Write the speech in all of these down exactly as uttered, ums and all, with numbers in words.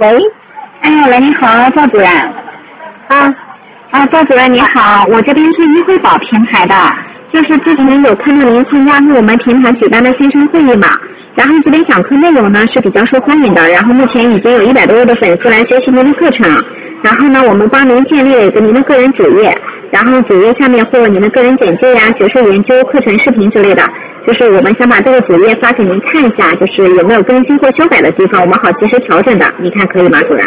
喂， 哎，喂，你好，赵主任。 啊啊，赵主任你好，我这边是易惠宝平台的，就是之前有看到您参加过我们平台举办的线上会议嘛，然后这边讲课内容呢是比较受欢迎的，然后目前已经有一百多位的粉丝来学习您的课程，然后呢，我们帮您建立了一个您的个人主页，然后主页下面会有您的个人简介呀、学术研究、课程视频之类的，就是我们想把这个主页发给您看一下，就是有没有更新或修改的地方，我们好及时调整的，你看可以吗，主任？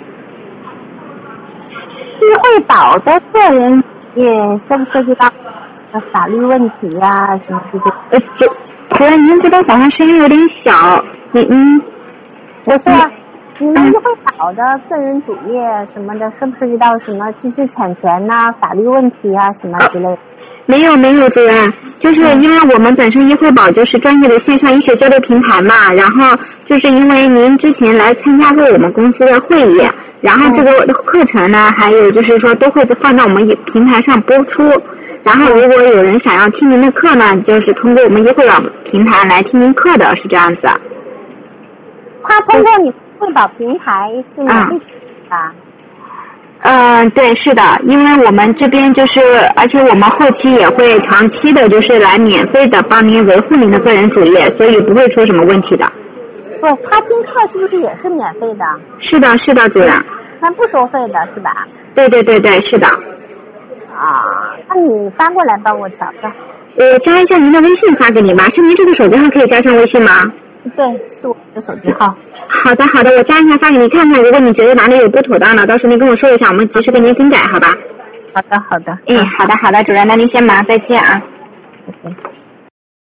易惠宝的个人也涉不涉及到法律问题呀、啊、什么这些？ 呃，主主任，您这边好像声音有点小，你嗯， 我说你们易惠宝的个人主页什么的，涉不涉及到什么知识产权呐、啊、法律问题啊什么之类的？ 呃没有没有，主任，就是因为我们本身易惠宝就是专业的线上医学交流平台嘛，然后就是因为您之前来参加过我们公司的会议，然后这个课程呢，还有就是说都会放到我们平台上播出，然后如果有人想要听您的课呢，就是通过我们易惠宝平台来听您课的，是这样子。 他通过你惠宝平台是免费的啊？ 嗯，对，是的，因为我们这边就是，而且我们后期也会长期的，就是来免费的帮您维护您的个人主页，所以不会出什么问题的。 不，他听课是不是也是免费的？ 是的，是的，主任。 但不收费的是吧？对对对对，是的。 啊，那你发过来帮我瞧瞧。 我加一下您的微信发给你吧，是您这个手机号可以加上微信吗？ 对，是我的手机号。 好的好的，我加一下发给你看看，如果你觉得哪里有不妥当的，到时候您跟我说一下，我们及时给您更改，好吧？ 好的好的。 嗯，好的好的，主任，那您先忙，再见啊。 再见。